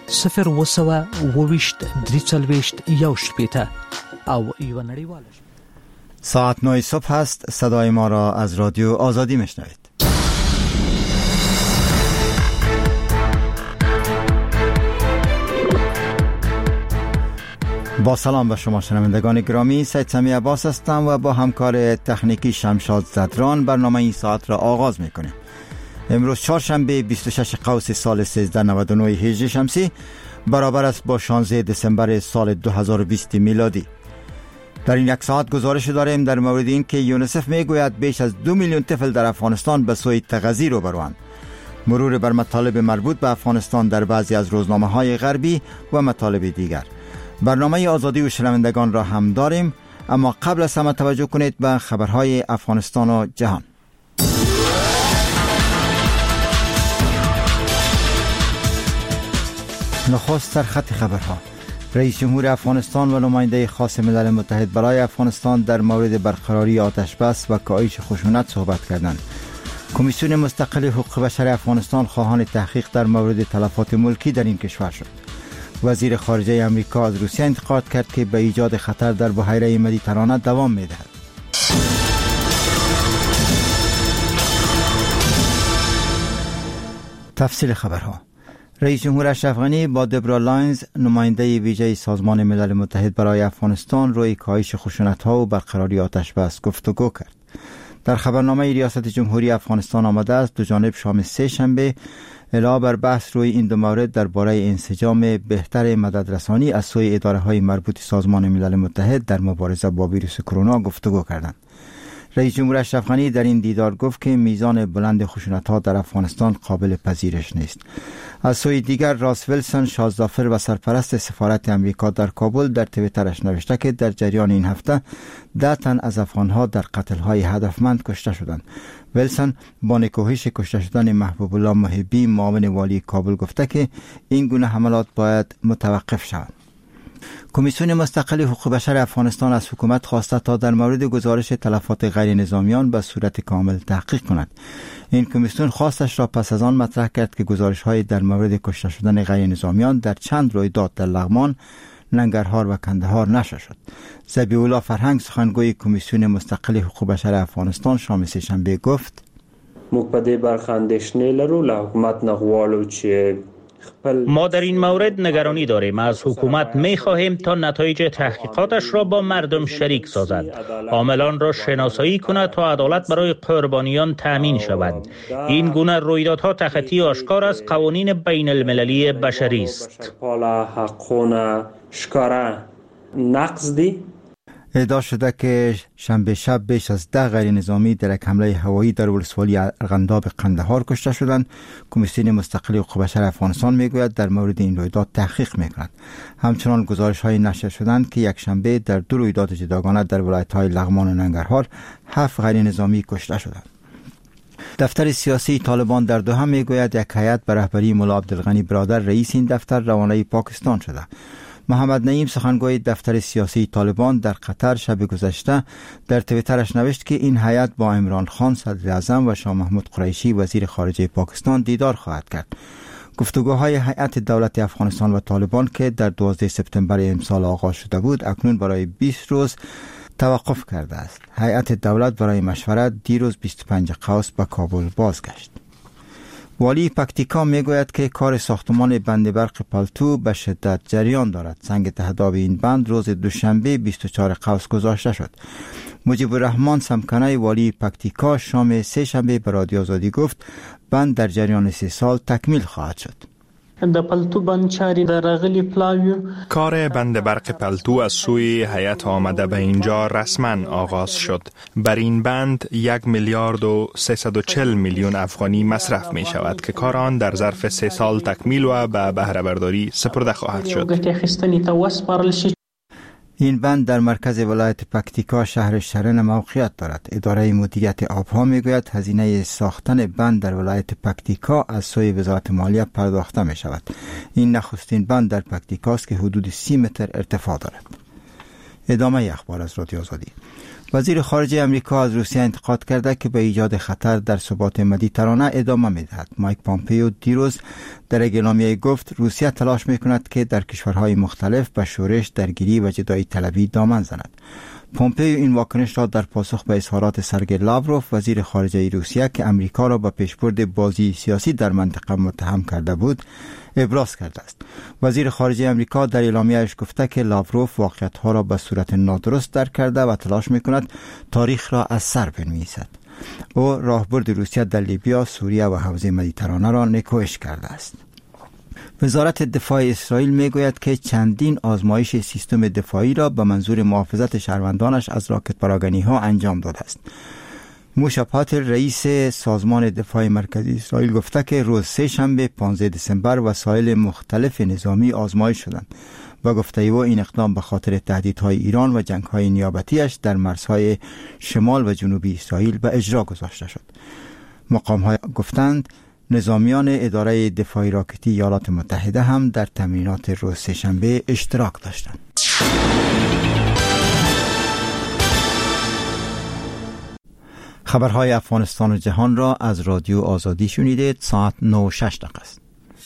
او یو نړیواله. ساعت 9 صبح است. صدای ما را از رادیو آزادی میشنوید. با سلام به شما شنوندگان گرامی، سید سمی عباس هستم و با همکار تکنیکی شمشاد زدران برنامه این ساعت را آغاز میکنیم. امروز چهارشنبه 26 قوس سال 1399 هجری شمسی برابر است با 16 دسامبر سال 2020 میلادی. در این یک ساعت گزارش داریم در مورد این که یونیسف میگوید بیش از 2 میلیون طفل در افغانستان به سوی تغذیه روبروند. مرور بر مطالب مربوط به افغانستان در بعضی از روزنامه‌های غربی و مطالب دیگر. برنامه آزادی و شنوندگان را هم داریم، اما قبل از همه توجه کنید به خبرهای افغانستان و جهان. نخست سرخط خبرها. رئیس جمهور افغانستان و نماینده خاص ملل متحد برای افغانستان در مورد برقراری آتش بس و کاهش خشونت صحبت کردند. کمیسیون مستقل حقوق بشر افغانستان خواهان تحقیق در مورد تلفات ملکی در این کشور شد. وزیر خارجه امریکا از روسیه انتقاد کرد که به ایجاد خطر در بحیره مدیترانه دوام می‌دهد. تفصیل خبرها. رئیس جمهور اشرف غنی با دبرا لاینز، نماینده ویژه سازمان ملل متحد برای افغانستان، روی کاهش خشونت‌ها و برقراری آتش بس گفتگو کرد. در خبرنامه ریاست جمهوری افغانستان آمده است دو جانب شام سه شنبه علاوه بر بحث روی این دو مورد درباره انسجام بهتر مددرسانی از سوی اداره‌های مربوط سازمان ملل متحد در مبارزه با ویروس کرونا گفتگو کردند. رئیس جمهور اشرف غنی در این دیدار گفت که میزان بلند خشونت‌ها در افغانستان قابل پذیرش نیست. از سوی دیگر راس ویلسون، شاهزادفر و سرپرست سفارت امریکا در کابل در توییترش نوشته که در جریان این هفته 10 تن از افغان‌ها در قتل‌های هدفمند کشته شدند. ویلسون با نکوهش کشته شدن محبوب الله محبی، معاون والی کابل، گفته که این گونه حملات باید متوقف شوند. کمیسیون مستقل حقوق بشر افغانستان از حکومت خواسته تا در مورد گزارش تلفات غیر نظامیان به صورت کامل تحقیق کند. این کمیسیون خواستش را پس از آن مطرح کرد که گزارش‌های در مورد کشته شدن غیر نظامیان در چند رویداد در لغمان، ننگرهار و کندهار نشر شد. ذبیح الله فرهنگ، سخنگوی کمیسیون مستقل حقوق بشر افغانستان، شام سه شنبه گفت: ما در این مورد نگرانی داریم. از حکومت می خواهیم تا نتایج تحقیقاتش را با مردم شریک سازد، عاملان را شناسایی کند تا عدالت برای قربانیان تامین شود. این گونه رویدادها تخطی آشکار از قوانین بین المللی بشری است. ادعا شده که شنبه شب بیش از 10 غیر نظامی در یک حمله هوایی در ولسوالی ارغنداب قندهار کشته شدند. کمیسیون مستقل حقوق بشر افغانستان میگوید در مورد این رویداد تحقیق میکند. همچنان گزارش‌های نشر شدند که یک شنبه در 2 رویداد جداگانه در ولایت‌های لغمان و ننگرهار 7 غیر نظامی کشته شدند. دفتر سیاسی طالبان در دوحه میگوید یک هیئت به رهبری ملا عبدالغنی برادر، رئیس این دفتر، روانه پاکستان شده. محمد نعیم، سخنگوی دفتر سیاسی طالبان در قطر، شب گذشته در توییترش نوشت که این هیئت با عمران خان صدر اعظم و شاه محمود قریشی وزیر خارجه پاکستان دیدار خواهد کرد. گفتگوهای هیئت دولت افغانستان و طالبان که در 12 سپتامبر امسال آغاز شده بود اکنون برای 20 روز توقف کرده است. هیئت دولت برای مشورت دیروز 25 قوس به کابل بازگشت. والی پکتیکا میگوید که کار ساختمان بند برق پالتو به شدت جریان دارد. سنگ تهداب این بند روز دوشنبه 24 قوس گذاشته شد. مجیب الرحمن سمکنه، والی پکتیکا، شام سه شنبه به رادیو آزادی گفت بند در جریان 3 سال تکمیل خواهد شد. د پلتو بند چاری در راغلی پلاویو. کار بند برق پلتو از سوی هیئت آمده به اینجا رسما آغاز شد. بر این بند 1 میلیارد و 340 میلیون افغانی مصرف می شود که کار آن در ظرف 3 سال تکمیل و به بهره برداری سپرده خواهد شد. این بند در مرکز ولایت پکتیکا شهر شرن موقعیت دارد. اداره مدیریت آبها میگوید هزینه ساختن بند در ولایت پکتیکا از سوی وزارت مالیه پرداخته می شود. این نخستین بند در پکتیکا است که حدود 30 متر ارتفاع دارد. ادامه اخبار از رادیو آزادی. وزیر خارجه امریکا از روسیه انتقاد کرده که به ایجاد خطر در ثبات مدیترانه ادامه می‌دهد. مایک پامپیو دیروز در اعلامیه گفت روسیه تلاش می‌کند که در کشورهای مختلف به شورش، درگیری و جدایی طلبی دامن زند. پومپیو این واکنش را در پاسخ به اظهارات سرگئی لاوروف وزیر خارجه روسیه که امریکا را به پیشبرد بازی سیاسی در منطقه متهم کرده بود ابراز کرده است. وزیر خارجه امریکا در اعلامیه‌اش گفته که لاوروف واقعیت‌ها را به صورت نادرست درک کرده و تلاش می‌کند تاریخ را از سر بنویسد. او راهبرد روسیه در لیبیا، سوریه و حوزه مدیترانه را نکوهش کرده است. وزارت دفاع اسرائیل میگوید که چندین آزمایش سیستم دفاعی را به منظور محافظت شهروندانش از راکت پراگنی‌ها انجام داده است. موشا پاتل رئیس سازمان دفاع مرکزی اسرائیل گفته که روز سه شنبه 15 دسامبر وسایل مختلف نظامی آزمایش شدند و گفته او این اقدام به خاطر تهدیدهای ایران و جنگ‌های نیابتیش در مرزهای شمال و جنوبی اسرائیل به اجرا گذاشته شد. مقام‌ها گفتند نظامیان اداره دفاعی راکتی ایالات متحده هم در تمرینات روز سه شنبه اشتراک داشتند. خبرهای افغانستان و جهان را از رادیو آزادی شنیدید. ساعت 9:06 است.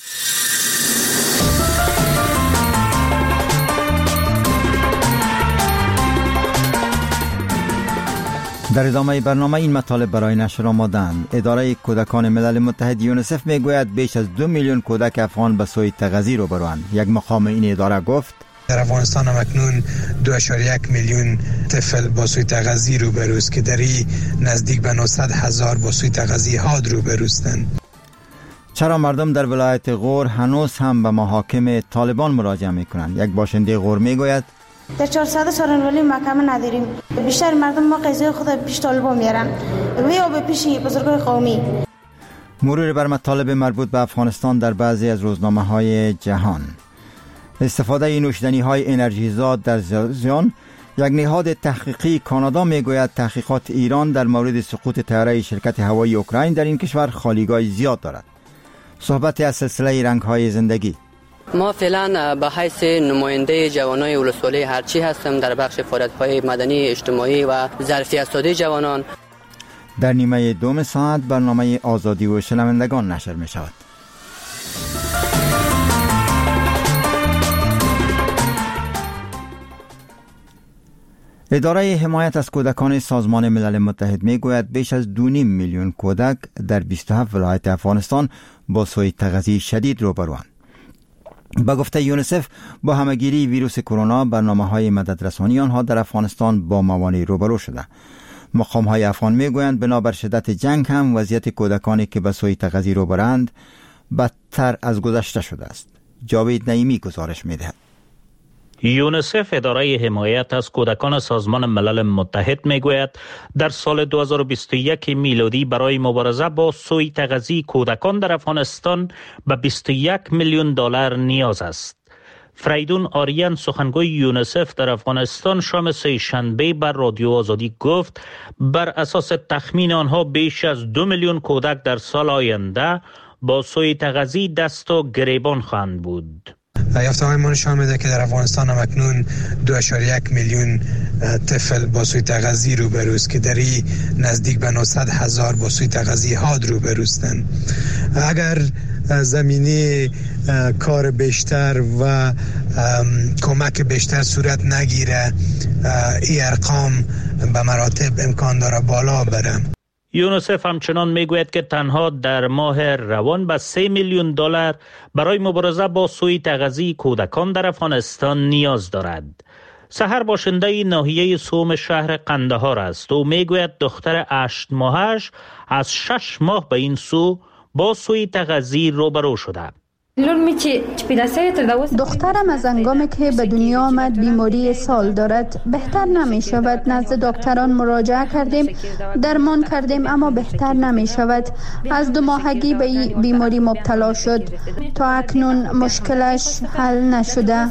در ادامه برنامه این مطالب برای نشر آماده‌اند. اداره کودکان ملل متحد یونیسف میگوید بیش از 2 میلیون کودک افغان به سوی تغذیه روبروند. یک مقام این اداره گفت در افغانستان اکنون 2.1 میلیون طفل با سوی تغذیه روبروست که در این نزدیک به 900,000 با سوی تغذیه حاد روبروستند. چرا مردم در ولایت غور هنوز هم به محاکم طالبان مراجعه میکنند؟ یک باشنده غور میگوید در 400 سالن ولی محکمه نداریم. بیشتر مردم ما قضیه خود پیش طالبان میارن یا به پیش بزرگای قومی. مرور بر مطالب مربوط به افغانستان در بعضی از روزنامه‌های جهان. استفاده نوشیدنی‌های انرژیزاد در زیان. یک نهاد تحقیقی کانادا میگوید تحقیقات ایران در مورد سقوط طیاره شرکت هوایی اوکراین در این کشور خالیگاه زیاد دارد. صحبت از سلسله رنگ‌های زندگی. ما فعلا به حیث نماینده جوانای ولسوالی هرچی هستم در بخش فعالیت‌های مدنی، اجتماعی و ظرفیت سازی جوانان. در نیمه دوم ساعت برنامه آزادی و شنوندگان نشر می شود. اداره حمایت از کودکان سازمان ملل متحد می گوید بیش از 2.5 میلیون کودک در 27 ولایت افغانستان با سوء تغذیه شدید روبروند. با گفته یونیسف با همگیری ویروس کرونا برنامه‌های مددرسانی آنها در افغانستان با موانع روبرو شده. مقام‌های افغان میگویند بنابر شدت جنگ هم وضعیت کودکانی که به سوء تغذیه روبروند بدتر از گذشته شده است. جاوید نعیمی گزارش می‌دهد. یونیسف اداره حمایت از کودکان سازمان ملل متحد میگوید در سال 2021 میلادی برای مبارزه با سوء تغذیه کودکان در افغانستان به 21 میلیون دلار نیاز است. فریدون آریان سخنگوی یونیسف در افغانستان شام سه شنبه بر رادیو آزادی گفت بر اساس تخمین آنها بیش از 2 میلیون کودک در سال آینده با سوء تغذیه دست و گریبان خواهند بود. یافته‌های ما نشان میده که در افغانستان هم اکنون 2.1 میلیون طفل با سوء تغذیه روبروست که در این نزدیک به 900,000 با سوء تغذیه حاد روبروستند. اگر زمینه کار بیشتر و کمک بیشتر صورت نگیره این ارقام به مراتب امکان داره بالا بره. یونیسف همچنان میگوید که تنها در ماه روان به 3 میلیون دلار برای مبارزه با سوء تغذیه کودکان در افغانستان نیاز دارد. سحر باشنده ناحیه سوم شهر قندهار است و میگوید دختر 8 ماهش از 6 ماه به این سو با سوء تغذیه روبرو شده. دخترم از هنگامی که به دنیا آمد بیماری سال دارد، بهتر نمی شود. نزد دکتران مراجعه کردیم، درمان کردیم اما بهتر نمی شود. از 2 ماهگی به این بیماری مبتلا شد. تا اکنون مشکلش حل نشده.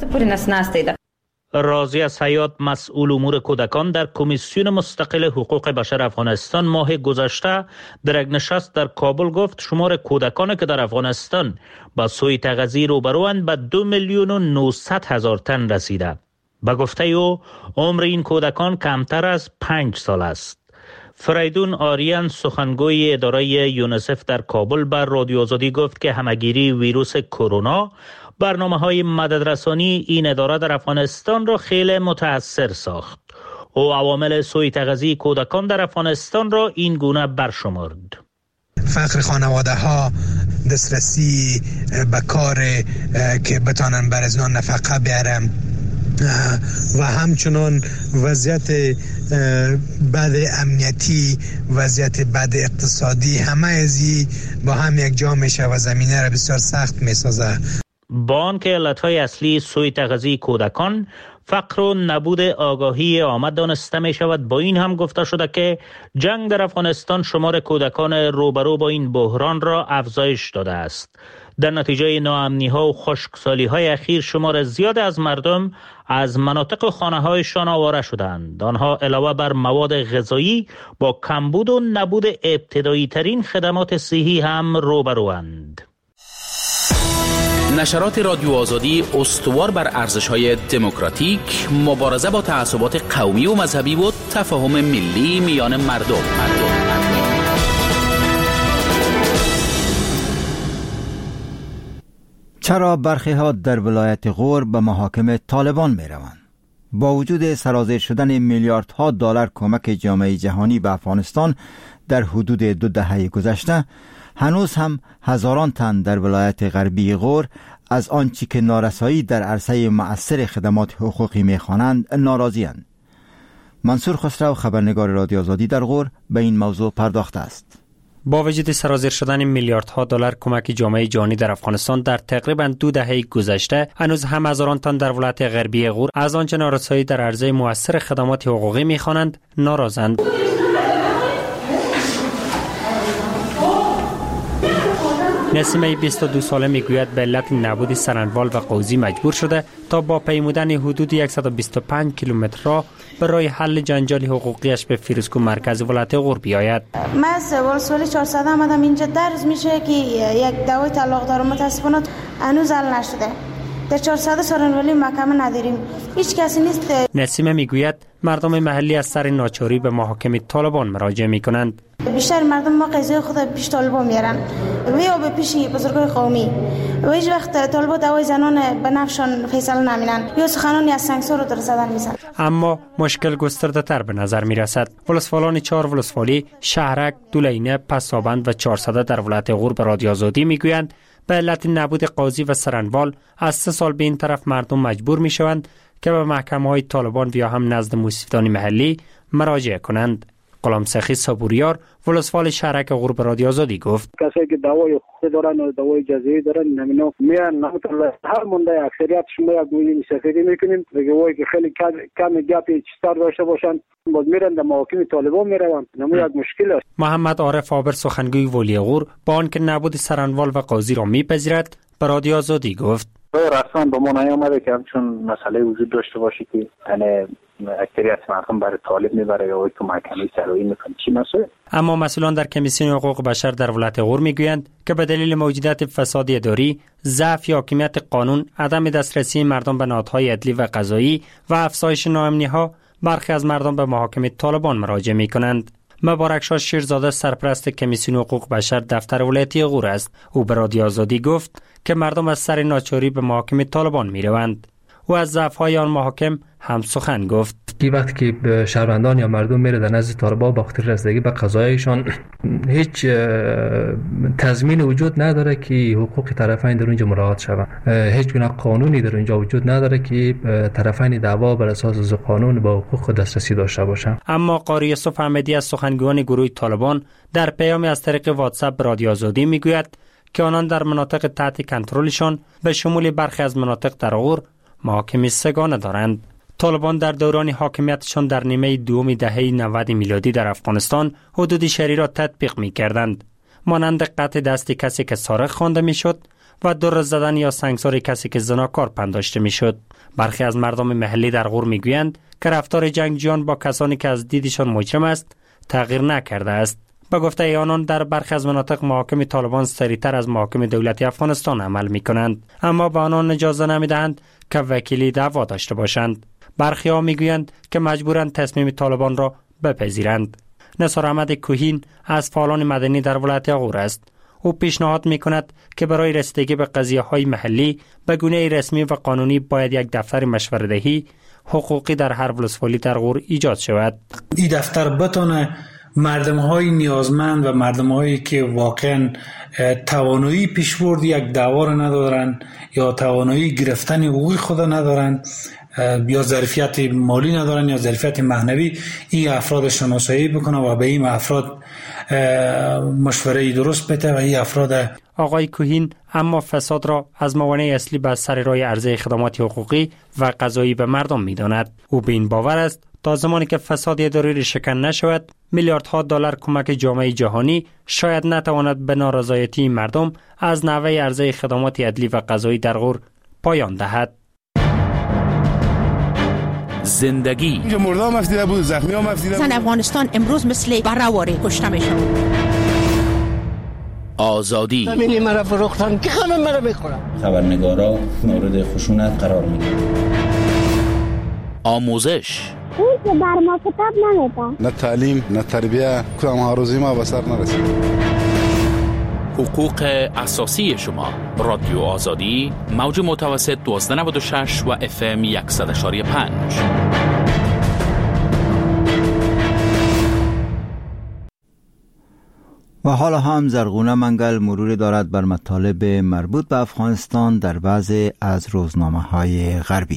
راضیه سیاد مسئول امور کودکان در کمیسیون مستقل حقوق بشر افغانستان ماه گذشته در یک نشست در کابل گفت شمار کودکانی که در افغانستان با سوء تغذیه روبروند به 2,900,000 تن رسیده. به گفته او عمر این کودکان کمتر از 5 سال است. فریدون آریان سخنگوی اداره یونیسف در کابل بر رادیو آزادی گفت که همهگیری ویروس کرونا برنامه‌های مددرسانی این اداره در افغانستان را خیلی متاثر ساخت. او عوامل سوء تغذیه کودکان در افغانستان را این گونه برشمرد. فقر خانواده ها، دسترسی به کار که بتانن بر از آن نفقه بیارن و همچنان وضعیت بد امنیتی، وضعیت بد اقتصادی، همه ازی با هم یک جا میشه و زمینه را بسیار سخت میسازه. با آنکه علتهای اصلی سوء تغذیه کودکان فقر و نبود آگاهی آمد دانسته می شود، با این هم گفته شده که جنگ در افغانستان شمار کودکان روبرو با این بحران را افزایش داده است. در نتیجه ناامنی ها و خشکسالی های اخیر شمار زیاد از مردم از مناطق خانه هایشان آواره شدند. آنها علاوه بر مواد غذایی با کمبود و نبود ابتدایی ترین خدمات صحی هم روبروند. نشرات رادیو آزادی استوار بر ارزش‌های دموکراتیک، مبارزه با تعصبات قومی و مذهبی و تفاهم ملی میان مردم. چرا برخی ها در ولایت غور به محاکم طالبان می روند؟ با وجود سرازیر شدن میلیاردها دلار کمک جامعه جهانی به افغانستان در حدود 2 دهه گذشته، هنوز هم هزاران تن در ولایت غربی غور از آنچه که نارسایی در عرصه مؤثر خدمات حقوقی می‌خوانند ناراضی‌اند. منصور خسرو، خبرنگار رادیو آزادی در غور، به این موضوع پرداخته است. با وجود سرازیر شدن میلیاردها دلار کمک جامعه جهانی در افغانستان در تقریباً 2 دهه گذشته، هنوز هم هزاران تن در ولایت غربی غور از آنچه نارسایی در عرصه مؤثر خدمات حقوقی می‌خوانند ناراضند. نسیمه 22 ساله میگوید به علت نبود سرنوال و قوزی مجبور شده تا با پیمودن حدود 125 کیلومتر را برای حل جنجال حقوقیش به فیروزکو مرکز ولایت غور بیاید. من سال 400 آمدم اینجا، درز میشه که یک دعوای طلاق دارم، متاسفانه هنوز حل نشده. در 400 سارنوالی محکمه نداریم، هیچ کسی نیست. نسیمه میگوید مردم محلی از سر ناچاری به محاکم طالبان مراجعه میکنند. بیشتر مردم ما قضیه خود پیش طالبان میارن و یا به پیش بزرگای قومی و هیچ وقت طالبان دعوای زنان به نفشان فیصله نمینن یا سخنانی از سنگسار رو در زدن میزن. اما مشکل گسترده تر به نظر میرسد. ولسوالان 4 ولسوالی، شهرک، دولینه، پسابند و 400 در ولایت غور به رادیو آزادی میگویند به علت نبود قاضی و سرنوال از 3 سال به این طرف مردم مجبور میشوند که به محکمه‌های طالبان یا هم نزد موسفدان محلی مراجعه کنند. غلام سخی صبوریار، ولسوال شهرک غور به رادیو آزادی گفت کسایی که دعوای حقوقی دارن و دعوای جزایی دارن نمینا میان نمیتونه هر مونده اکثریت شما یک مویی سفیدی میکنیم دیگه وای که خیلی کم گپی چیزتر داشته باشن باز میرن در محاکم طالبان میروند. نمو یک مشکل است. محمد عارف آبر، سخنگوی ولی غور، با آنکه نبود سرنوال و قاضی را میپذیرد به رادیو آزادی گفت رسما به ما نیامده که همچون مسئله وجود داشته باشه که یعنی اکثریت مردم برای طالب میبره یا که محکمه سرایی میکنه چی مسئله. اما مسئولان در کمیسیون حقوق بشر در ولایت غور میگویند که به دلیل موجودیت فساد اداری، ضعف حاکمیت قانون، عدم دسترسی مردم به نهادهای عدلی و قضایی و افزایش ناامنی‌ها، برخی از مردم به محاکم طالبان مراجعه میکنند. مبارک شاه شیرزاده، سرپرست کمیسیون حقوق بشر دفتر ولایتی غور است. او به رادیو آزادی گفت که مردم از سر ناچاری به محاکم طالبان میروند. او از ضعف‌های آن محاکم هم سخن گفت. وقتی که شهروندان یا مردم میره در نزد طالبان با خاطر رسیدگی به قضایشان هیچ تضمین وجود نداره که حقوق طرفین در اونجا مراعات شود. هیچ گونه قانونی در اونجا وجود نداره که طرفین دعوا بر اساس قانون با حقوق دسترسی داشته باشند. اما قاری یوسف احمدی از سخنگویان گروه طالبان در پیامی از طریق واتساپ به رادیو آزادی میگوید که آنان در مناطق تحت کنترلشان به شمول برخی از مناطق در غور محاکم سگانه دارند. طالبان در دوران حاکمیتشان در نیمه دوم دهه 90 میلادی در افغانستان حدود شهری را تطبیق می‌کردند، مانند قطع دست کسی که سارق خوانده می‌شد و دور زدن یا سنگسار کسی که زناکار پنداشته می‌شد. برخی از مردم محلی در غور می‌گویند که رفتار جنگجویان با کسانی که از دیدشان مجرم است تغییر نکرده است. به گفته آنان در برخی از مناطق محاکم طالبان سریعتر از محاکم دولتی افغانستان عمل می‌کنند، اما به آنان اجازه نمی‌دهند که وکیلی دعوا داشته باشند. برخی ها میگویند که مجبورند تصمیم طالبان را بپذیرند. نثار احمد کوهین از فعالان مدنی در ولایت غور است. او پیشنهاد میکند که برای رسیدگی به قضیه‌های محلی به گونه رسمی و قانونی باید یک دفتر مشوره‌دهی حقوقی در هر ولسوالی در غور ایجاد شود. این دفتر بتونه مردم‌های نیازمند و مردم‌هایی که واقعاً توانایی پیشبرد یک دعوا را ندارند یا توانایی گرفتن حقوق خود ندارند یا ظرفیت مالی ندارن یا ظرفیت معنوی، این افراد شناسایی بکنه و به این افراد مشوره درست بده و این افراد. آقای کوهین اما فساد را از موانع اصلی بر سر راه عرضه خدمات حقوقی و قضایی به مردم می‌داند. او به این باور است تا زمانی که فساد اداری شکن نشود، میلیاردها دلار کمک جامعه جهانی شاید نتواند به نارضایتی مردم از نحوه عرضه خدمات عدلی و قضایی در غور پایان دهد. زندگی مرده هم افزیده بود، زخمی هم افزیده بود. زن افغانستان امروز مثل برهواری کشته میشن. آزادی زمینی مرا فروختن که همه مرا میخورن. خبرنگارا مورد خشونت قرار میگیرن. آموزش اون که بر ما کتاب نمیده. نه تعلیم نه تربیه، کدام هاروزی ما به سر نرسید. حقوق اساسی شما. رادیو آزادی، موج متوسط 1296 و FM 100.5. و حالا هم زرغونه منگل مرور دارد بر مطالب مربوط به افغانستان در بعضی از روزنامه‌های غربی.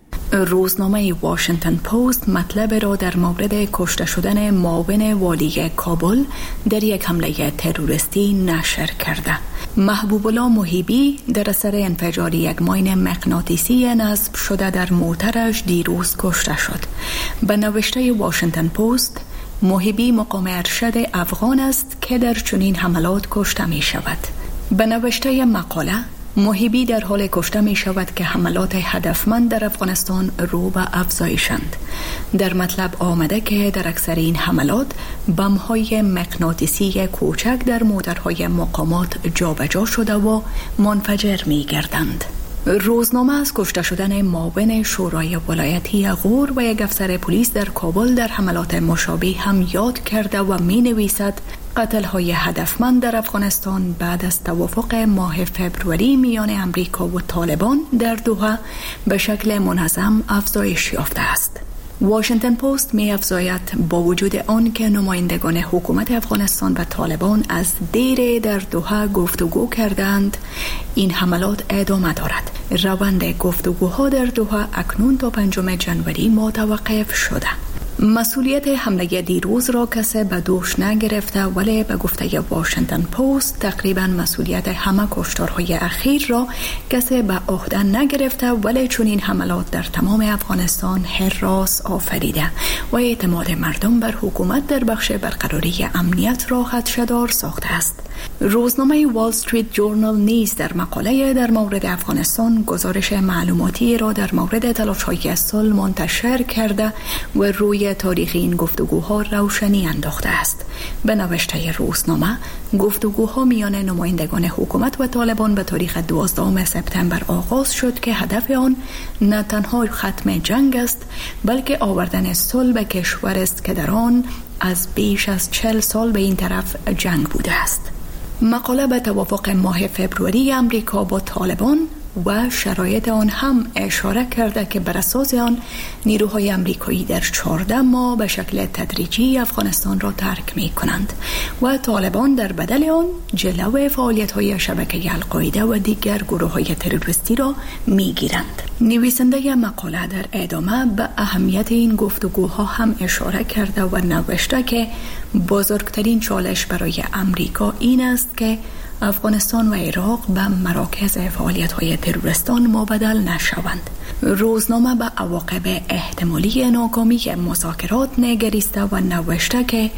روزنامه واشنگتن پست مطلب را در مورد کشته شدن معاون والی کابل در یک حمله تروریستی نشر کرده. محبوب الله محیبی در اثر انفجار یک ماین مغناطیسی نصب شده در موترش دیروز کشته شد. به نوشته واشنگتن پست، محیبی مقام ارشد افغان است که در چنین حملات کشته می شود. به نوشته مقاله، محیبی در حال کشته می شود که حملات هدفمند در افغانستان رو به افزایشند. در مطلب آمده که در اکثر این حملات بم‌های مغناطیسی کوچک در موترهای مقامات جابجا شده و منفجر می گردند. روزنامه از کشته شدن معاون شورای ولایتی غور و یک افسر پلیس در کابل در حملات مشابه هم یاد کرده و می نویسد قتل‌های هدفمند در افغانستان بعد از توافق ماه فبروری میان امریکا و طالبان در دوحه به شکل منظم افزایش یافته است. واشنگتن پست می افزاید با وجود آن که نمایندگان حکومت افغانستان و طالبان از دیر در دوحه گفتگو کردند، این حملات ادامه دارد. روند گفتگوها در دوحه اکنون تا 5 ژانویه متوقف شده. مسئولیت حمله دیروز را کسی به دوش نگرفته، ولی به گفته واشنگتن پست تقریبا مسئولیت همه کشتارهای اخیر را کسی به عهده نگرفته، ولی چون این حملات در تمام افغانستان هراس آفریده و اعتماد مردم بر حکومت در بخش برقراری امنیت را خدشه‌دار ساخته است. روزنامه وال استریت جورنال نیز در مقاله در مورد افغانستان گزارش معلوماتی را در مورد تلاش‌های صلح منتشر کرده و روی تاریخ این گفتگوها روشنی انداخته است. به نوشته روزنامه، گفتگوها میان نمایندگان حکومت و طالبان به تاریخ 12 سپتامبر آغاز شد که هدف آن نه تنها ختم جنگ است، بلکه آوردن صلح به کشور است که در آن از بیش از 40 سال به این طرف جنگ بوده است. مقاله به توافق ماه فبروری امریکا با طالبان و شرایط آن هم اشاره کرده که بر اساس آن نیروهای امریکایی در 14 ماه به شکل تدریجی افغانستان را ترک می کنند و طالبان در بدل آن جلو فعالیت‌های شبکه القاعده و دیگر گروه‌های تروریستی را می گیرند. نویسنده مقاله در ادامه به اهمیت این گفتگوها هم اشاره کرده و نوشته که بزرگترین چالش برای امریکا این است که افغانستان و عراق به مراکز فعالیت‌های تروریستان مبدل نشوند. روزنامه به عواقب احتمالی ناکامی مذاکرات نگریسته و نوشته که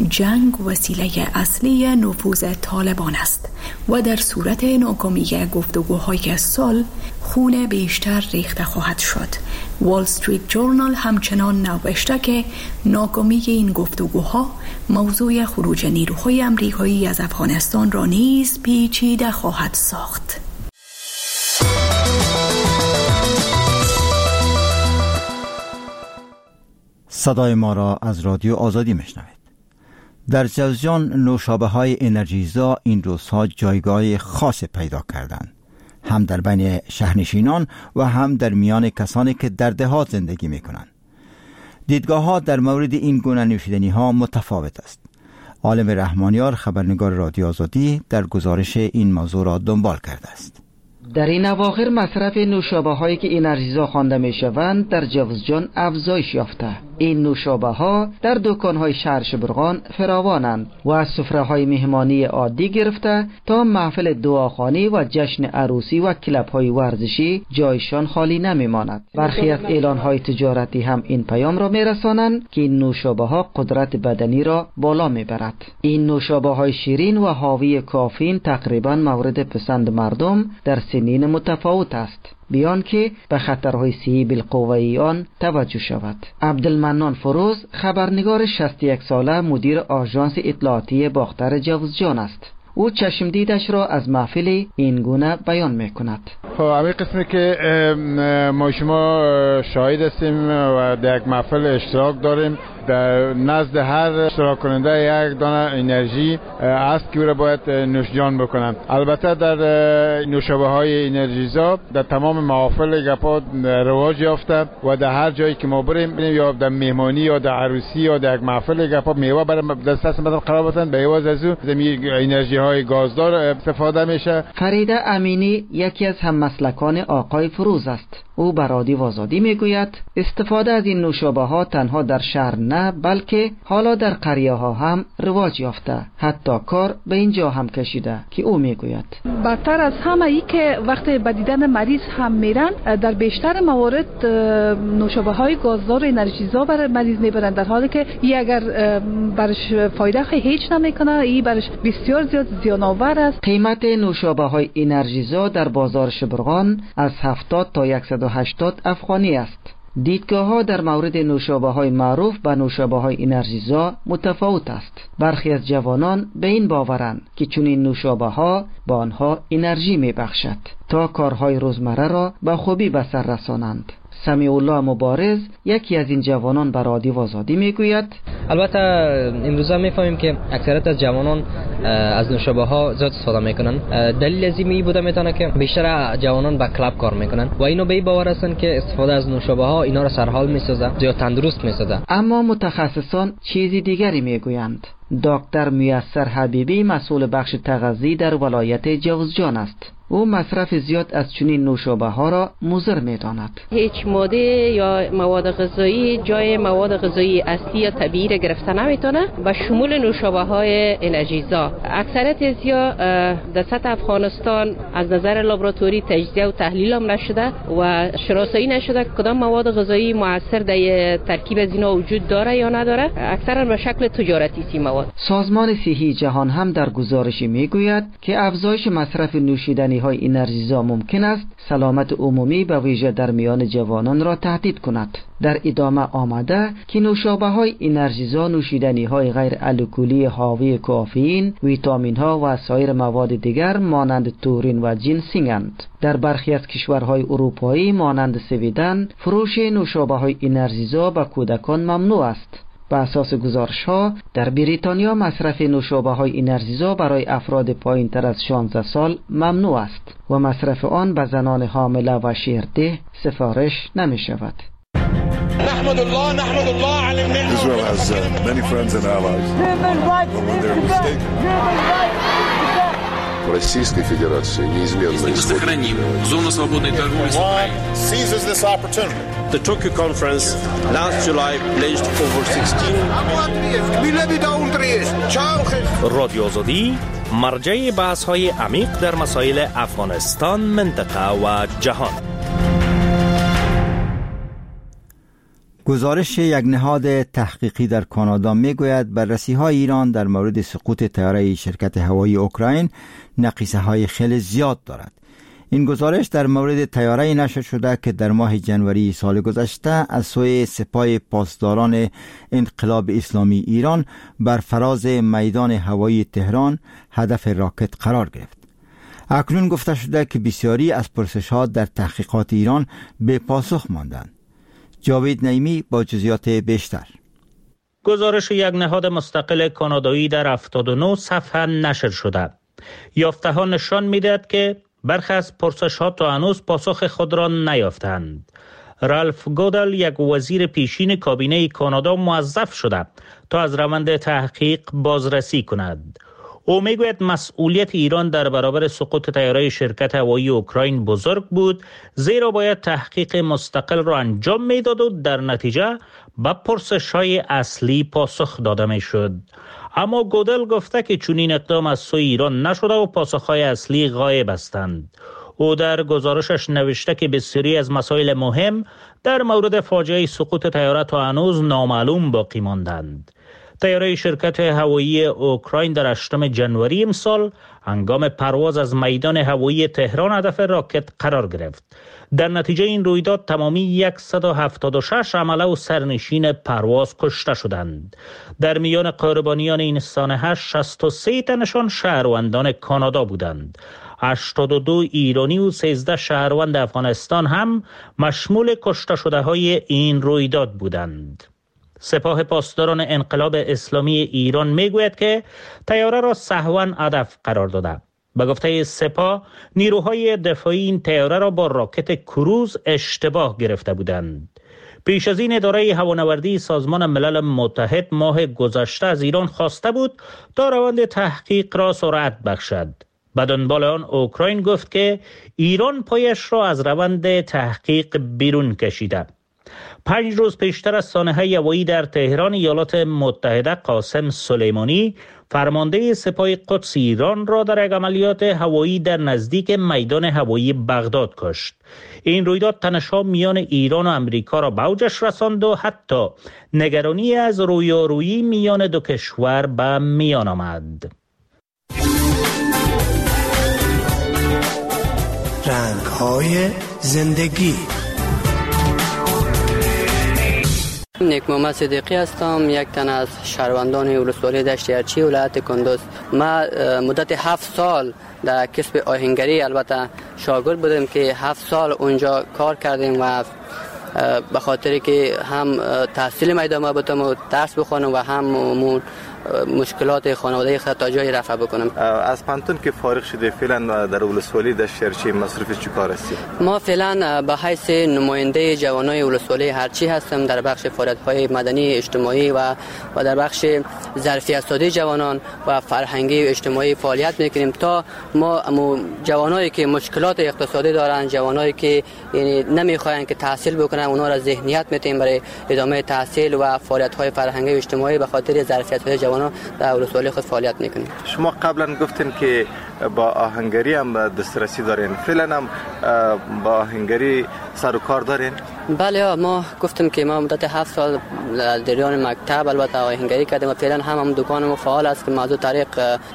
جنگ وسیله اصلی نفوذ طالبان است و در صورت ناکامی گفتگوهای صلح خون بیشتر ریخته خواهد شد. وال استریت جورنال همچنان نوشته که ناکامی این گفتگوها موضوع خروج نیروهای امریکایی از افغانستان را نیز پیچیده خواهد ساخت. صدای ما را از رادیو آزادی میشنوید. در جوزجان نوشابه های انرژیزا این روزها جایگاه خاص پیدا کردند، هم در بین شهرنشینان و هم در میان کسانی که در دهات زندگی میکنند. دیدگاه ها در مورد این گونه نوشیدنی ها متفاوت است. عالم رحمانیار خبرنگار رادیو آزادی در گزارش این موضوع را دنبال کرده است. در این اواخر مصرف نوشابه هایی که انرژیزا خوانده می شوند در جوزجان افزایش یافته. این نوشابه ها در دکان های شهر شبرغان فراوانند و از سفره های مهمانی عادی گرفته تا محفل دعاخوانی و جشن عروسی و کلب های ورزشی جایشان خالی نمی ماند. برخی از اعلان های تجارتی هم این پیام را می رسانند که این نوشابه ها قدرت بدنی را بالا می برد. این نوشابه های شیرین و حاوی کافئین تقریبا مورد پسند مردم در سنین متفاوت است، بیان که به خطرهای صحی بالقوه آن توجه شود. عبدالمنان فروز خبرنگار 61 ساله مدیر آژانس اطلاعاتی باختر جوزجان است. او چشم دیدش را از محفل این گونه بیان میکند. خب همین قسمی که ما شما شاهد هستیم و در یک محفل اشتراک داریم، در نزد هر اشتراک کننده یک دانه انرژی است که او را باید نوشجان بکنند. البته در نوشابه های انرژیزا در تمام محافل گپا رواج یافته و در هر جایی که ما بریم یا در مهمانی یا در عروسی یا در یک محفل گپا میوه برای دست مردم قرار بدن، به عوض از او انرژی های گازدار استفاده میشه. فریده امینی یکی از هممسلکان آقای فروز است. او بر رادیو آزادی میگوید استفاده از این نوشابه ها تنها در شهر نه بلکه حالا در قریه ها هم رواج یافته، حتی کار به اینجا هم کشیده که او میگوید بدتر از همه ای که وقتی به دیدن مریض هم میرن، در بیشتر موارد نوشابه های گازدار انرژیزا برای مریض میبرن، در حالی که ای اگر برش فایده هیچ نمیکنه، ای برش بسیار زیاد زیان آور است. قیمت نوشابه های انرژیزا در بازار شبرغان از 70 تا 180 افغانی است. دیدگاه ها در مورد نوشابه های معروف به نوشابه های انرژیزا متفاوت است. برخی از جوانان به این باورند که چنین نوشابه ها به آنها انرژی می بخشد تا کارهای روزمره را به خوبی به سر رسانند. سمیع الله مبارز یکی از این جوانان به رادیو آزادی میگوید البته امروزه میفهمیم که اکثریت از جوانان از نوشابه ها زیاد استفاده میکنن. دلیل از این بوده میتونه که بیشتر جوانان به کلاب کار میکنن و اینو به این باور هستن که استفاده از نوشابه ها اینا را سرحال میسازه، زیاد تندرست میسازه. اما متخصصان چیزی دیگری میگویند. دکتر میسر حبیبی مسئول بخش تغذیه در ولایت جوزجان است. او مصرف زیاد از چنین نوشابه ها را مضر می‌داند. هیچ ماده یا مواد غذایی جای مواد غذایی اصلی یا طبیعی را گرفته نمیتونه، به شمول نوشابه های انرژیزا. اکثریت ازیا در سطح افغانستان از نظر لابراتوری تجزیه و تحلیل هم نشده و شناسایی نشده کدام مواد غذایی مؤثر در ترکیب از اینا وجود داره یا نداره. اکثرا به شکل تجارتی سی مواد. سازمان صحی جهان هم در گزارشی میگوید که افزایش مصرف نوشیدنی های انرژیزا ممکن است سلامت عمومی به ویژه در میان جوانان را تهدید کند. در ادامه آمده که نوشابه های انرژیزا نوشیدنی های غیر الکلی حاوی کافئین، ویتامین ها و سایر مواد دیگر مانند تورین و جنسینگند. در برخی از کشورهای اروپایی مانند سویدن فروش نوشابه های انرژیزا به کودکان ممنوع است. به اساس گزارش ها در بریتانیا مصرف نوشابه های انرژیزا برای افراد پایین تر از 16 سال ممنوع است و مصرف آن به زنان حامله و شیرده سفارش نمی شود. نحمد الله على النعمة. Israel has many friends and allies. But when they're mistaken. Российской Федерации неизменно сохраним зону свободной торговли с Украиной. Seizes this opportunity. The Tokyo conference last July pledged over 16. رادیو آزادی مرجع بحث‌های عمیق در مسائل افغانستان، منطقه و جهان. گزارش یک نهاد تحقیقی در کانادا میگوید بررسی‌های ایران در مورد سقوط طیاره شرکت هوایی اوکراین نقیصه‌های خیلی زیاد دارد. این گزارش در مورد طیاره‌ای نشر شده که در ماه جنوری سال گذشته از سوی سپاه پاسداران انقلاب اسلامی ایران بر فراز میدان هوایی تهران هدف راکت قرار گرفت. اکنون گفته شده که بسیاری از پرسش‌ها در تحقیقات ایران به پاسخ ماندند. جاوید نعیمی با جزئیات بیشتر. گزارش یک نهاد مستقل کانادایی در 79 صفحه نشر شده. یافته ها نشان می‌دهد که برخی از پرسش ها تا هنوز پاسخ خود را نیافتند. رالف گودل، یک وزیر پیشین کابینه کانادا، موظف شده تا از روند تحقیق بازرسی کند. او میگوید مسئولیت ایران در برابر سقوط طیاره شرکت هوایی اوکراین بزرگ بود، زیرا باید تحقیق مستقل را انجام میداد و در نتیجه به پرسش‌های اصلی پاسخ داده میشد. اما گودل گفته که چون این اقدام از سوی ایران نشده و پاسخ‌های اصلی غایب هستند. او در گزارشش نوشته که بسیاری از مسائل مهم در مورد فاجعه سقوط طیاره تا هنوز نامعلوم باقی ماندند. طیاره شرکت هوایی اوکراین در 8 جنوری امسال هنگام پرواز از میدان هوایی تهران هدف راکت قرار گرفت. در نتیجه این رویداد تمامی 176 عمله و سرنشین پرواز کشته شدند. در میان قربانیان این سانحه 63 تنشان شهروندان کانادا بودند. 82 ایرانی و 13 شهروند افغانستان هم مشمول کشته شده های این رویداد بودند. سپاه پاسداران انقلاب اسلامی ایران میگوید که طیاره را سهواً هدف قرار داده. به گفته سپاه، نیروهای دفاعی این طیاره را با راکت کروز اشتباه گرفته بودند. پیش از این اداره هوانوردی سازمان ملل متحد ماه گذشته از ایران خواسته بود تا روند تحقیق را سرعت بخشد. به دنبال آن اوکراین گفت که ایران پایش را از روند تحقیق بیرون کشیده. 5 روز پیشتر از سانحه هوایی در تهران ایالات متحده، قاسم سلیمانی، فرمانده سپاه قدس ایران را در یک عملیات هوایی در نزدیک میدان هوایی بغداد کشت. این رویداد تنش‌ها میان ایران و امریکا را به اوجش رساند و حتی نگرانی از رویارویی میان دو کشور به میان آمد. رنگ‌های زندگی. نیک محمد صدیقی هستم، یک تن از شهروندان ولسوالی دشت یرچی ولایت کندوز. ما مدت 7 سال در کسب آهنگری، البته شاگرد بودیم که 7 سال اونجا کار کردیم و به خاطر که هم تحصیل ادامه بدم و درس بخونم و هم مشکلات خانواده خود تا جای رفع بکنم. از پانتون که فارغ شده فعلا در ولسوالی دشت یرچی مصرف چی کار هستی؟ ما فعلا به حیث نماینده جوانای ولسوالی هرچی هستم در بخش فعالیت‌های مدنی اجتماعی و در بخش ظرفیت سازی جوانان و فرهنگی و اجتماعی فعالیت میکنیم تا ما جوانایی که مشکلات اقتصادی دارن، جوانایی که یعنی نمیخواین که تحصیل بکنن، اونا را ذهنیت میتیم برای ادامه تحصیل و فعالیت‌های فرهنگی و اجتماعی به خاطر ظرفیت سازی جوانان در ولسوالی خود فعالیت میکنیم. شما قبلا گفتین که با آهنگری هم دسترسی دارین، فعلا هم با آهنگری سر و کار دارین؟ بله، ما گفتم که ما مدت 7 سال در جریان مکتب البته آهنگری کردیم و فعلا هم دکانم فعال است که موضوع طریق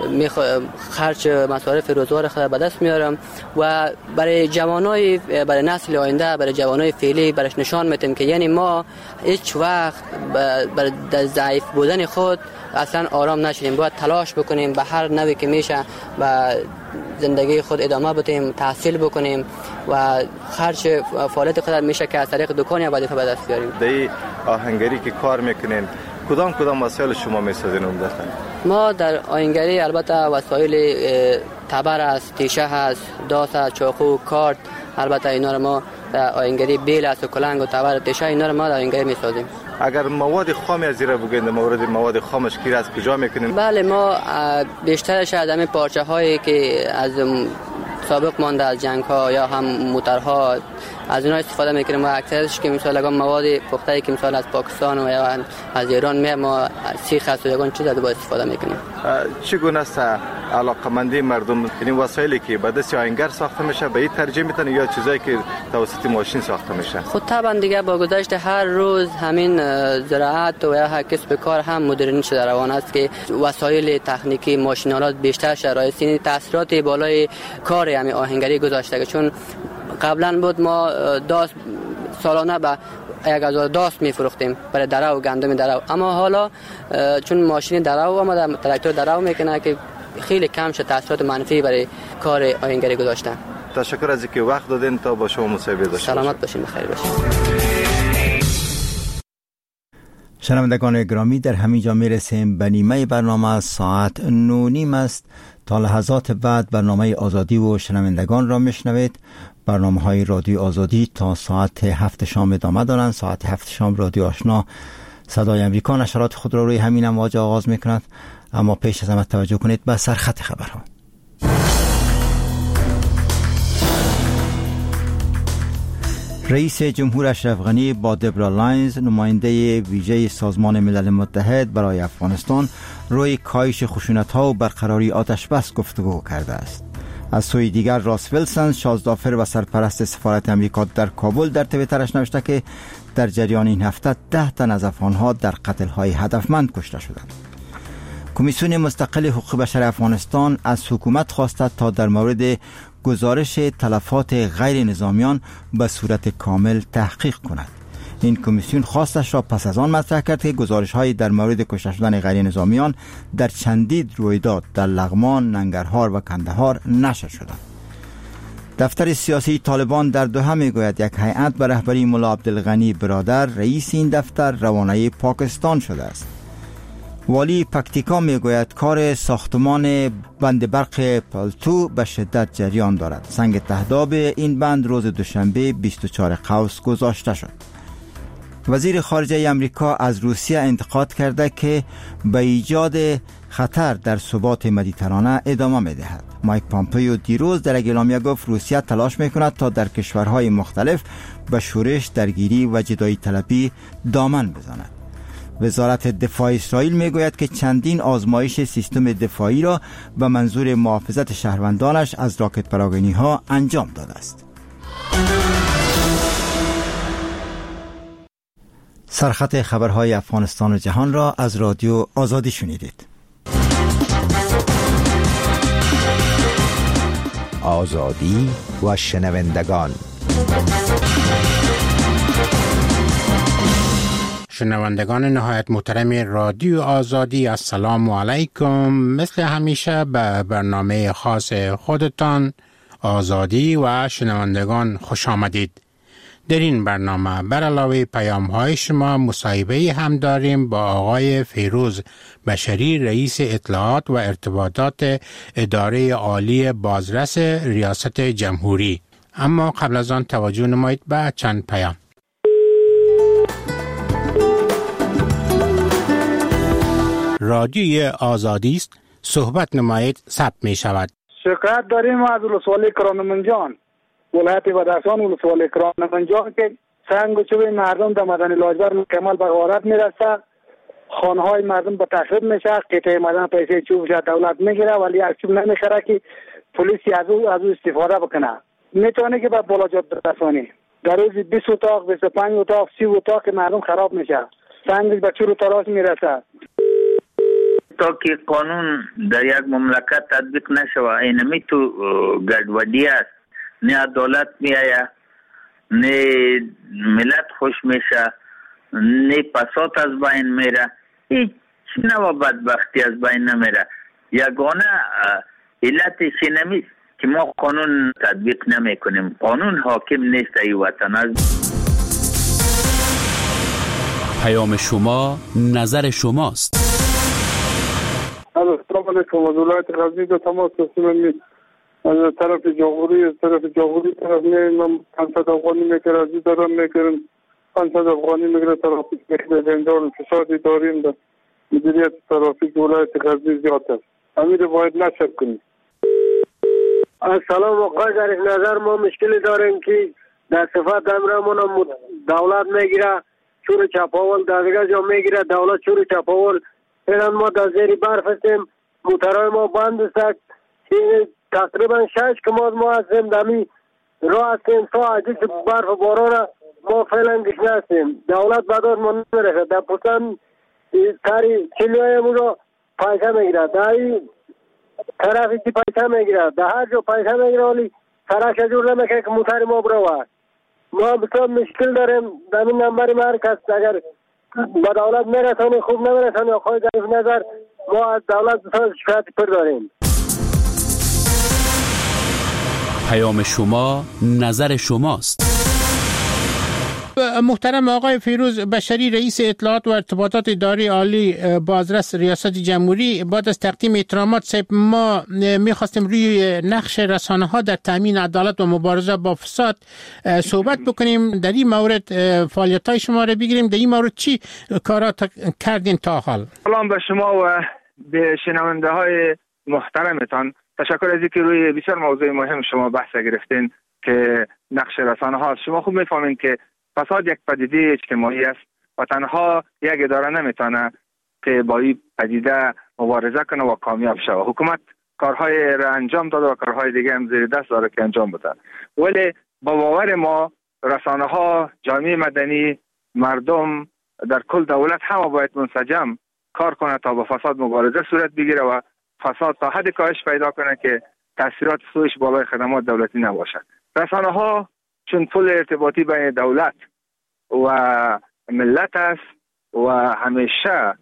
خرج مصارف روزمره خود به دست میارم و برای جوانای، برای نسل آینده، برای جوانای فعلی برش نشان میدیم که یعنی ما هیچ وقت برای ضعیف بودن خود اصلا آرام نشیم، باید تلاش بکنیم به هر نوعی که میشه و زندگی خود ادامه بدیم، تحصیل بکنیم و خرج فعالیت خود میشه که از طریق دکان یا وظیفه به دست بیاریم. در آهنگری که کار میکنین کدام وسایل شما میسازین عمدتاً؟ ما در آهنگری البته وسایل تبر است، تیشه هست، داس است، چاقو، کارت، البته اینا رو ما در آهنگری بیل است و کلنگ و تبر، تیشه، اینا رو ما در آهنگری میسازیم. اگر مواد خام از زیرا بگوین، مورد مواد خامش کی از کجا میکنین؟ بله، ما بیشترش از همین پارچه هایی که از سابق مانده از جنگ ها یا هم موترها از اینا استفاده میکنیم و اکثرش که مثلا لگام مواد پخته که مثلا از پاکستان و یا از ایران ما سیخ است و یگان چیز از استفاده میکنیم. چگونه است علاقمندی مردم این وسایلی که به دست آهنگر ساخته میشه به این ترجمه میتونه یا چیزایی که توسط ماشین ساخته میشه؟ خود طبعا دیگه با گذشت هر روز همین زراعت و یا هر کسب کار هم مدرن شده روان است که وسایل تکنیکی ماشینالات بیشتر شرایطی تاثیرات بالای کار همین آهنگری گذاشته، چون قبلا بود ما داس سالانه به 1000 داس میفروختیم برای درو و گندم درو، اما حالا چون ماشین درو آمده، تراکتور درو میکنه که خیلی کم شد تاثیرات منفی برای کار آهنگری گذاشتن. تشکر از اینکه وقت دادین تا با شما مصاحبه داشتیم. سلامت باشین، بخیر باشین. شنوندگان گرامی، در همینجا میرسیم به نیمه برنامه. ساعت 9:30 است. تا لحظات بعد برنامه آزادی و شنوندگان را میشنوید. برنامه های رادیو آزادی تا ساعت 7 شام ادامه دارند. ساعت 7 شام رادیو آشنا صدای امریکا نشرات خود را روی همین امواج آغاز میکند. اما پیش از همه توجه کنید به سرخط خبرها. رئیس جمهور اشرف غنی با دبرا لاینز، نماینده ویژه سازمان ملل متحد برای افغانستان، روی کاهش خشونت‌ها و برقراری آتش بس گفتگو کرده است. از سوی دیگر راس ویلسون، شازدافر و سرپرست سفارت امریکا در کابل، در توییترش نوشته که در جریان این هفته 10 تن از افغان‌ها در قتل‌های هدفمند کشته شدند. کمیسیون مستقل حقوق بشر افغانستان از حکومت خواسته تا در مورد گزارش تلفات غیر نظامیان به صورت کامل تحقیق کند. این کمیسیون خواستش را پس از آن مطرح کرد که گزارش‌های در مورد کشته شدن غیر نظامیان در چندین رویداد در لغمان، ننگرهار و کندهار نشر شدند. دفتر سیاسی طالبان در دوحه میگوید یک هیئت به رهبری ملا عبدالغنی برادر، رئیس این دفتر، روانه پاکستان شده است. والی پکتیکا میگوید کار ساختمان بند برق پالتو به شدت جریان دارد. سنگ تهداب این بند روز دوشنبه 24 قوس گذاشته شد. وزیر خارجه امریکا از روسیه انتقاد کرده که به ایجاد خطر در ثبات مدیترانه ادامه می‌دهد. مایک پامپیو دیروز در اعلامیه گفت روسیه تلاش می‌کند تا در کشورهای مختلف به شورش، درگیری و جدایی طلبی دامن بزند. وزارت دفاع اسرائیل میگوید که چندین آزمایش سیستم دفاعی را به منظور محافظت شهروندانش از راکت پراگنی‌ها انجام داده است. سرخط خبرهای افغانستان و جهان را از رادیو آزادی شنیدید. آزادی و شنوندگان. شنوندگان نهایت محترم رادیو آزادی، السلام علیکم. مثل همیشه به برنامه خاص خودتان آزادی و شنوندگان خوش آمدید. در این برنامه بر علاوه پیام های شما مصاحبه هم داریم با آقای فیروز بشری، رئیس اطلاعات و ارتباطات اداره عالی بازرس ریاست جمهوری. اما قبل از آن توجه نمایید به چند پیام. رادیوی آزادی است، صحبت نمایید، ثبت می شود. شکایت داریم از ولسوالی کرانمنجان، ولایت بدخشان، ولسوالی کرانمنجان که سنگ و چوب مردم در مدن لاجبر مکمل به غارت میرسه، خانه های مردم به تخریب میشه، قطعه مدن پیسه چوب دولت میگیره ولی از چوب نمیخره که پلیسی از او استفاده بکنه. میتونه که به بالا جاده رسانی در روز 20 اتاق، 25 اتاق، 30 اتاق که مردم خراب میشه، سنگ به چور و تراش میرسه. تا که قانون در یک مملکت تطبیق نشوه، اینمی تو گډوډي است، نه عدالت میآید، نه ملت خوش میشه، نه فساد از بین میره، هیچ نوع بدبختی از بین نمیره. یگانه علتش اینمی که ما قانون تطبیق نمی کنیم. قانون حاکم نیست ای وطن. از پیام شما نظر شماست. السلام علیکم. از ولایت غزنی به تماس رسیدم. از طرف جمهوری طرف میایم. 500 افغانی میگیره، از این دارم میگیرم 500 افغانی میگیره. ترافیک میگیره، فسادی داریم در مدیریت ترافیک ولایت غزنی زیاد است. همین باید نشر کنیم. سلام آقای، در این نظر ما مشکلی داریم که در صفت امرمون دولت میگیره چور چپاول، در دیگه جا میگیره دولت چور چپاول. فعلا ما در زیر برف هستیم، موترهای ما بند است. تقریبا 6 کماد ما هستیم دمی راه هستیم تا عجیب برف و باران ما فعلا گشنه هستیم. دولت بداد ما نمیرسه. در پوستان کاری چلیهای مورا پیسه میگیره، در این طرفی که پیسه میگیره، در هر جا پیسه میگیره ولی سرک جور نمیکنه که موتر ما برو. ما بسیار مشکل داریم. در این نمبر ما هر کس اگر به دولت میرسانه خوب نمیرسانه آقای در نظر ما از دولت بسیار شکایت پر داریم. پیام شما نظر شماست. محترم آقای فیروز بشری، رئیس اطلاعات و ارتباطات اداره عالی بازرس ریاست جمهوری، بعد از تقدیم احترامات صاحب، ما میخواستیم روی نقش رسانه ها در تامین عدالت و مبارزه با فساد صحبت بکنیم. در این مورد فعالیت های شما را بگیریم. در این مورد چی کارات کردین تا حال؟ سلام به شما و به شنونده های محترمتان. تشکر از اینکه روی بسیار موضوع مهم شما بحث گرفتین که نقش رسانه ها. شما خوب میفهمین که فساد یک پدیده اجتماعی است و تنها یک اداره نمیتونه که با این پدیده مبارزه کنه و کامیاب شود. حکومت کارهای را انجام داده و کارهای دیگه هم زیر دست داره که انجام بده، ولی با باور ما رسانه ها، جامعه مدنی، مردم در کل دولت همه باید منسجم کار کنه تا با فساد مبارزه صورت بگیره و فساد تا حد کاهش پیدا کنه که تاثیرات سویش بالای خدمات دولتی نباشه. رسانه ها چون پل ارتباطی بین دولت و ملت است و همیشه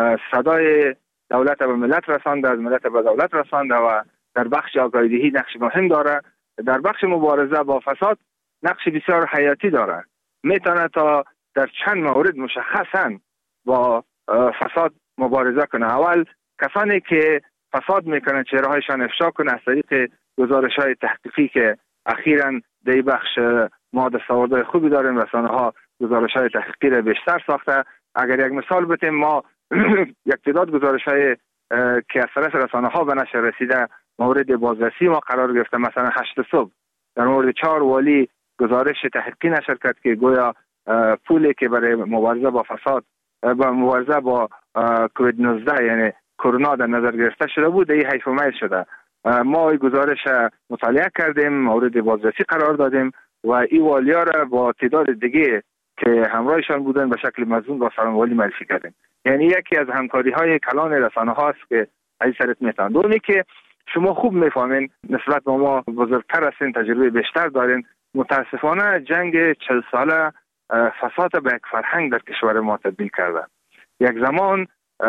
صدای دولت به ملت رسانده، از ملت به دولت رسانده و در بخش آگاهی‌دهی نقش مهم داره. در بخش مبارزه با فساد نقش بسیار حیاتی داره. میتونه تا در چند مورد مشخصاً با فساد مبارزه کنه. اول کسانی که فساد میکنه چهره‌هایشان افشا کنه از طریق گزارش‌های تحقیقی که اخیراً در این بخش ما دستاوردهای خوبی داریم. رسانه‌ها گزارش‌های تحقیقی را بیشتر ساخته. اگر یک مثال بتیم، ما یک تعداد گزارش‌های که از طرف رسانه‌ها به نشر رسیده مورد بازرسی ما قرار گرفته. مثلا 8 صبح در مورد 4 والی گزارش تحقیقی نشر کرد که گویا پولی که برای مبارزه با فساد با مبارزه با کووید 19 یعنی کرونا در نظر گرفته شده بود، این حیف و میل شده. ما این گزارش مطالعه کردیم، مورد بازرسی قرار دادیم و این والیا را با تعداد دیگه که همراهشان بودن به شکل مضمون با سلام والی معرفی کردیم. یعنی یکی از همکاری های کلان رسانه هاست که از سرت میتونن. دومی که شما خوب میفهمین نسبت به ما بزرگتر هستین، تجربه بیشتر دارین. متاسفانه جنگ 40 ساله فساد به یک فرهنگ در کشور ما تبدیل کرده. یک زمان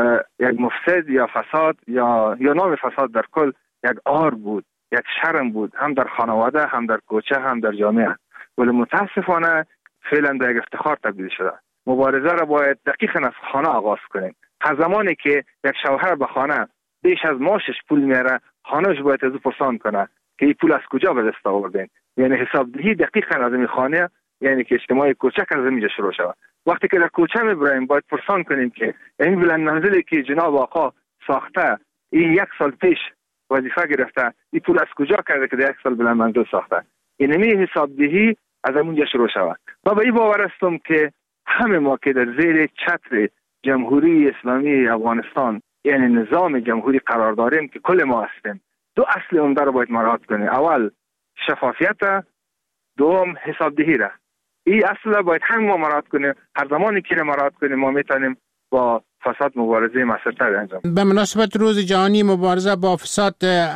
یک مفسد یا فساد یا نام فساد در کل یک عار بود، یک شرم بود، هم در خانواده، هم در کوچه، هم در جامعه. ولی متاسفانه فعلا به یک افتخار تبدیل شده. مبارزه را باید دقیقاً از خانه آغاز کنیم. هر زمانی که یک شوهر به خانه بیش از معاشش پول میاره، خانه‌اش باید از او پرسان کنه که این پول از کجا به دست آوردین. یعنی حسابدهی دقیقاً از این خانه، یعنی که اجتماع کوچک از اینجا شروع شود. وقتی که در کوچه میبریم باید پرسان کنیم که این بلند منزلی که جناب آقا ساخته، این 1 سال پیش وظیفه گرفته، این پول از کجا کرده که در 1 سال بلند منزل ساخته. اینمی حسابدهی از اونجا شروع شود. ما به این باور هستم که همه ما که در زیر چتر جمهوری اسلامی افغانستان یعنی نظام جمهوری قرار داریم که کل ما هستیم، 2 اصل عمده رو باید مراعات کنیم. اول شفافیت، دوم حسابدهی را. این اصل باید هم ما مراعات کنیم. هر زمانی که مراعات کنیم ما میتونیم با فساد مبارزه موثرتر انجام. به مناسبت روز جهانی مبارزه با فساد،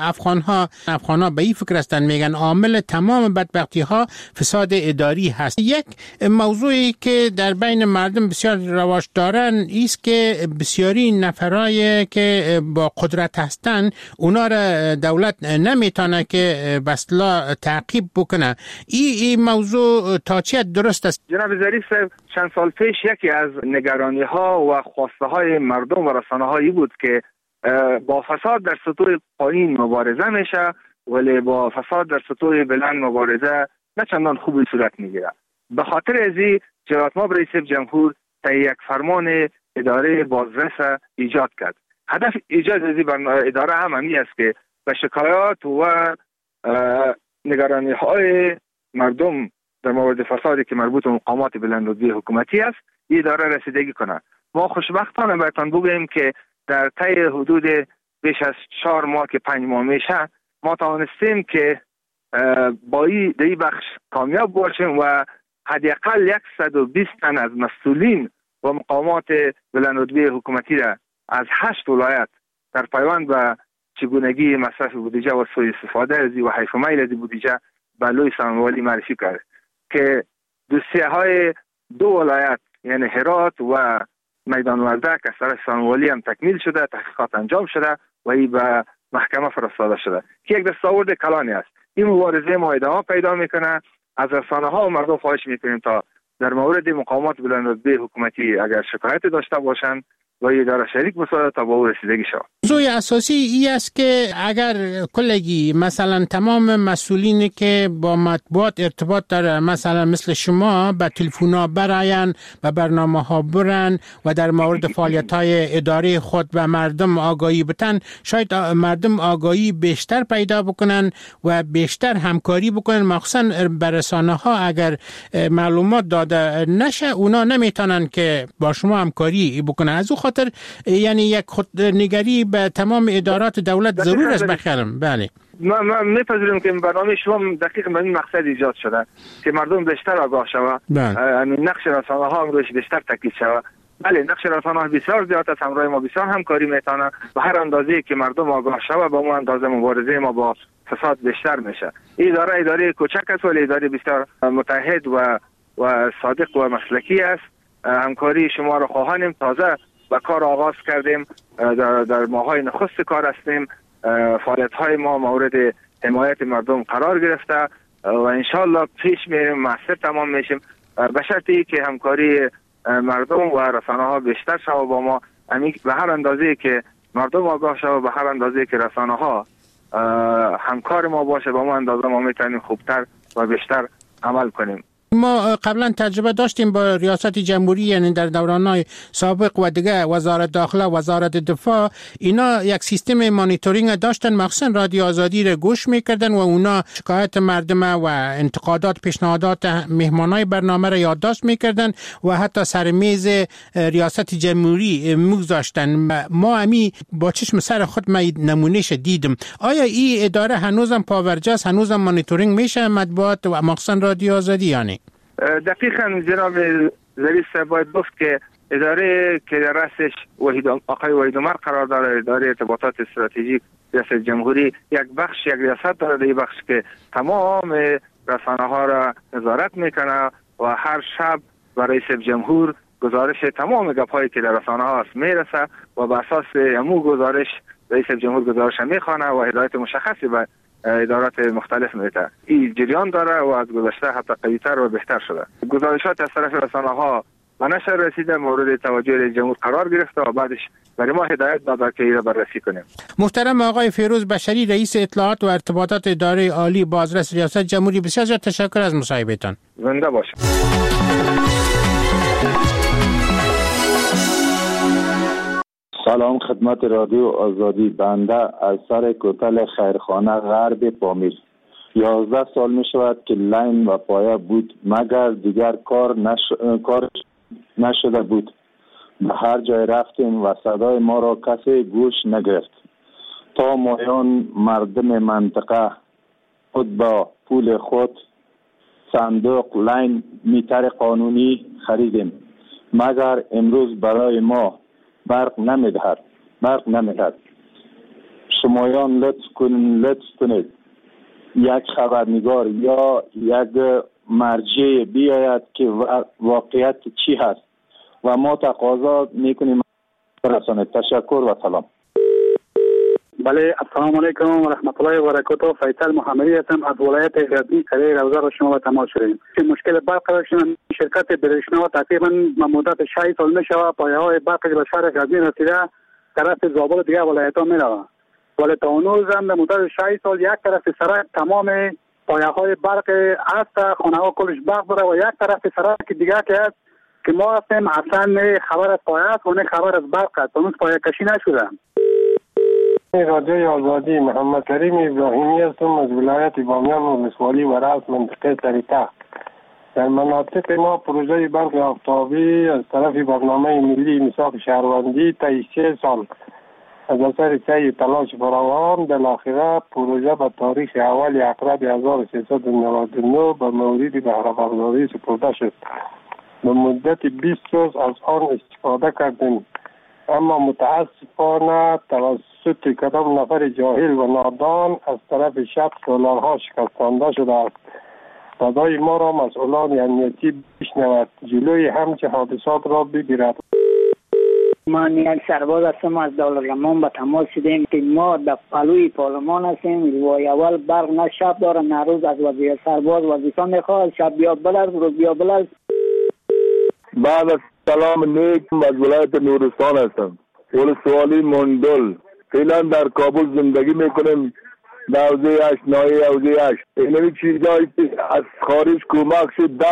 افغان‌ها به این فکر هستند، میگن عامل تمام بدبختی ها فساد اداری هست. یک موضوعی که در بین مردم بسیار رواج دارن است که بسیاری نفرایی که با قدرت هستند اونا را دولت نمیتونه که به اصطلاح تعقیب بکنه. این موضوع تا چه درست است؟ جناب ظریف صاحب، چند سال پیش یکی از نگرانی ها و خواسته های مردم و رسانه هایی بود که با فساد در سطوح پایین مبارزه میشه ولی با فساد در سطوح بلند مبارزه نه چندان خوبی صورت میگیره. به خاطر ازی جلالت مآب رئیس جمهور یک فرمان اداره بازرس ایجاد کرد. هدف ایجاد ازی اداره همین است که به شکایات و نگرانی های مردم در مورد فسادی که مربوط به مقامات بلندرتبه حکومتی است این اداره رسیدگی کنه. ما خوشبختانه بهتان بگوییم که در طی حدود بیش از 4 ماه که 5 ماه میشه ما توانستیم که با این بخش کامیاب باشیم و حداقل 120 تن از مسئولین و مقامات بلندرتبه حکومتی را از 8 ولایت در پیوند به چگونگی مصرف بودجه و سوء استفاده از و حیف و میل از بودجه به لوی سامانوالی معرفی کرد که دوسیه‌های 2 ولایت یعنی هرات و میدان وردک از طرف سامانوالی هم تکمیل شده، تحقیقات انجام شده و این به محکمه فرستاده شده که یک دستاورد کلانی است. این مبارزه ما ادامه پیدا میکنه. از رسانه ها و مردم خواهش میکنیم تا در مورد مقامات بلندرتبه حکومتی اگر شکایت داشته باشند و اداره شریک بسازد تا به او رسیدگی شود. موضوع اساسی ای است که اگر کلگی مثلا تمام مسئولینی که با مطبوعات ارتباط داره مثلا مثل شما به تلفن‌ها براین و برنامه‌ها برن و در مورد فعالیت‌های اداره خود و مردم آگاهی بتن، شاید مردم آگاهی بیشتر پیدا بکنن و بیشتر همکاری بکنن. مخصوصا بر رسانه‌ها اگر معلومات داده نشه اونا نمیتونن که با شما همکاری بکنن. از او خاطر یعنی یک خودنگری به تمام ادارات دولت ضرور است بخرم. بله ما میپذیریم که برنامه شما دقیق به این مقصد ایجاد شده که مردم بیشتر آگاه شود، نقش رسانه‌ها روش بیشتر تاکید شود. بله نقش رسانه‌ها بسیار زیاد است، همراه ما بسیار همکاری میتونه و هر اندازه‌ای که مردم آگاه شود با اون اندازه مبارزه ما با فساد بیشتر میشه. این اداره کوچک است ولی اداره بسیار متحد و صادق و مسلکی است. همکاری شما را خواهانیم. تازه با کار آغاز کردیم، در ماهای نخست کار هستیم. فعالیت‌های ما مورد حمایت مردم قرار گرفته و انشالله پیش میریم، موثر تمام میشیم به شرطی که همکاری مردم و رسانه‌ها بیشتر شود با ما. به هر اندازه‌ای که مردم آگاه شود، به هر اندازه‌ای که رسانه‌ها همکار ما باشه، با ما اندازه ما میتونیم خوبتر و بیشتر عمل کنیم. ما قبلا تجربه داشتیم با ریاست جمهوری، یعنی در دوران‌های سابق و دیگه وزارت داخله، وزارت دفاع، اینا یک سیستم مانیتورینگ داشتن، مخصوصا رادیو آزادی را گوش میکردن و اونا شکایت مردم و انتقادات، پیشنهادات مهمانای برنامه را یادداشت میکردن و حتی سر میز ریاست جمهوری میگذاشتن. ما امی با چشم سر خود نمونهش دیدم. آیا این اداره هنوزم پاورجا است، هنوزم مانیتورینگ میشه مطبوعات و مخصوصا رادیو آزادی؟ یعنی دقیقاً جناب ظریف صاحب باید گفت که اداره که در رأسش آقای وحید عمر قرار داره، اداره ارتباطات استراتژیک ریاست جمهوری، یک ریاست داره. در این بخش که تمام رسانه ها را نظارت میکنه و هر شب با رئیس جمهور گزارش تمام گپ‌هایی که در رسانه ها است میرسه و بر اساس همون گزارش رئیس جمهور گزارش میخوانه و هدایت مشخصی به ادارات مختلف میده. این جریان داره و از گذشته حتی قوی‌تر و بهتر شده. گزارشات از طرف رسانه‌ها به نشر رسیده، مورد توجه رئیس جمهور قرار گرفته و بعدش برای ما هدایت داده که این را بررسی کنیم. محترم آقای فیروز بشری، رئیس اطلاعات و ارتباطات اداره عالی بازرس ریاست جمهوری، بسیار تشکر از مصاحبهتان. زنده باشید. سلام خدمت رادیو آزادی. بنده از سر کوتل خیرخانه غرب پامیر 11 سال می شود که لین و پایه بود مگر دیگر کار نشده بود. به هر جای رفتیم و صدای ما را کسی گوش نگرفت تا مایان مردم منطقه خود با پول خود صندوق لین میتر قانونی خریدیم مگر امروز برای ما برق نمیدهد. شمایان لطف کنید یک خبرنگار یا یک مرجع بیاید که واقعیت چی هست و ما تقاضا میکنیم برسانید. تشکر و سلام. بله، السلام علیکم و رحمت الله و برکاته. فیصل محمدی هستم از ولایت غزنی. قریه روزه را شما به تماس شدیم. مشکل برق داشتیم. شرکت برشنا تقریبا مدت 6 سال میشوه پایه های برق به شهر غزنی رسیده، طرف زابل دیگه ولایت ها میروه، ولی تا اون روز هم به مدت 6 سال یک طرف سرک تمام پایه های برق است، خانه ها کلش برق داره و یک طرف سرک دیگه که است که ما هستیم اصلا خبر از پایه است و نه خبر از برق است. اون پایه کشی نشده. رادیو آزادی، محمد کریم ابراهیمی هستم از ولایت بامیان ولسوالی و رأس منطقه طریقه. در مناطق ما پروژه برق آفتابی از طرف برنامه ملی میثاق شهروندی تا 3 سال از اثر سعی تلاش فراوان بالاخره پروژه به تاریخ اول اکرد 1399 به مورد بهره‌برداری سپرده شد. به مدت 20 روز از آن استفاده کردیم، اما متاسفانه توسط کدام نفر جاهل و نادان از طرف شب سولارها شکستانده شده است. صدای ما را مسئولان امنیتی بشنود، جلوی همچه حادثات را بگیرد. من یک سرباز هستم از دولت‌رمان به تماس شدیم که ما در پلوی پارلمان هستیم و اول برق نه شب داره نه روز. از وزیر سرباز وظیفه میخواد، شب بیا بلرز روز بیا بلرز. بعد از سلام نیک از ولایت نورستان هستم، ولسوالی مندل. فعلا در کابل زندگی میکنیم، در حوزه 8 ناحیه حوزه 8. اینمی چیزایی که از خارج کمک شد